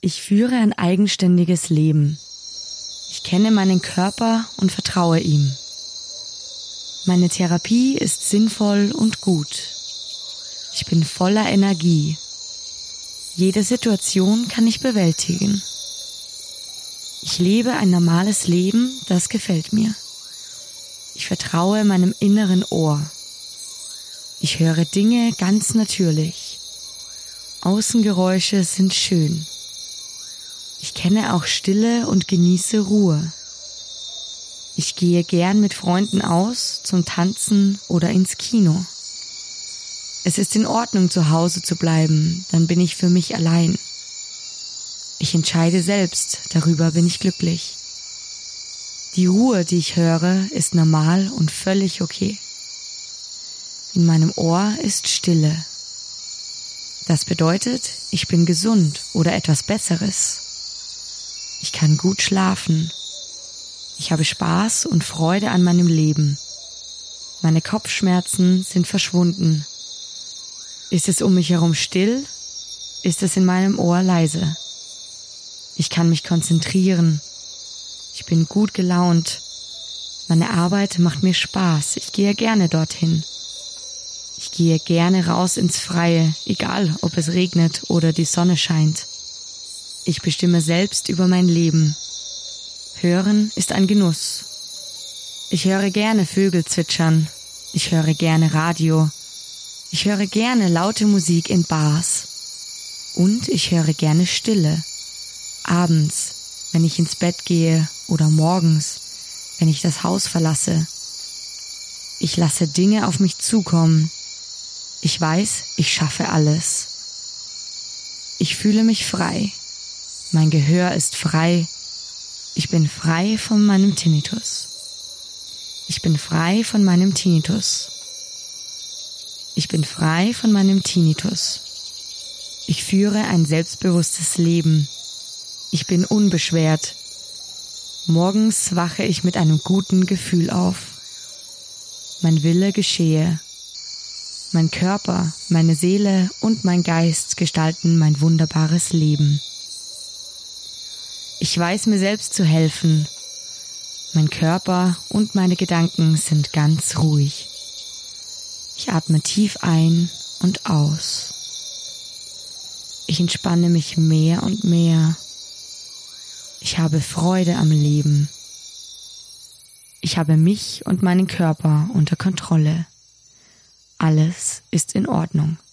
Ich führe ein eigenständiges Leben. Ich kenne meinen Körper und vertraue ihm. Meine Therapie ist sinnvoll und gut. Ich bin voller Energie. Jede Situation kann ich bewältigen. Ich lebe ein normales Leben, das gefällt mir. Ich vertraue meinem inneren Ohr. Ich höre Dinge ganz natürlich. Außengeräusche sind schön. Ich kenne auch Stille und genieße Ruhe. Ich gehe gern mit Freunden aus, zum Tanzen oder ins Kino. Es ist in Ordnung, zu Hause zu bleiben, dann bin ich für mich allein. Ich entscheide selbst, darüber bin ich glücklich. Die Ruhe, die ich höre, ist normal und völlig okay. In meinem Ohr ist Stille. Das bedeutet, ich bin gesund oder etwas Besseres. Ich kann gut schlafen. Ich habe Spaß und Freude an meinem Leben. Meine Kopfschmerzen sind verschwunden. Ist es um mich herum still? Ist es in meinem Ohr leise? Ich kann mich konzentrieren. Ich bin gut gelaunt. Meine Arbeit macht mir Spaß. Ich gehe gerne dorthin. Ich gehe gerne raus ins Freie, egal ob es regnet oder die Sonne scheint. Ich bestimme selbst über mein Leben. Hören ist ein Genuss. Ich höre gerne Vögel zwitschern. Ich höre gerne Radio. Ich höre gerne laute Musik in Bars. Und ich höre gerne Stille. Abends, wenn ich ins Bett gehe oder morgens, wenn ich das Haus verlasse. Ich lasse Dinge auf mich zukommen. Ich weiß, ich schaffe alles. Ich fühle mich frei. Mein Gehör ist frei. Ich bin frei von meinem Tinnitus. Ich bin frei von meinem Tinnitus. Ich bin frei von meinem Tinnitus. Ich führe ein selbstbewusstes Leben. Ich bin unbeschwert. Morgens wache ich mit einem guten Gefühl auf. Mein Wille geschehe. Mein Körper, meine Seele und mein Geist gestalten mein wunderbares Leben. Ich weiß mir selbst zu helfen. Mein Körper und meine Gedanken sind ganz ruhig. Ich atme tief ein und aus. Ich entspanne mich mehr und mehr. Ich habe Freude am Leben. Ich habe mich und meinen Körper unter Kontrolle. Alles ist in Ordnung.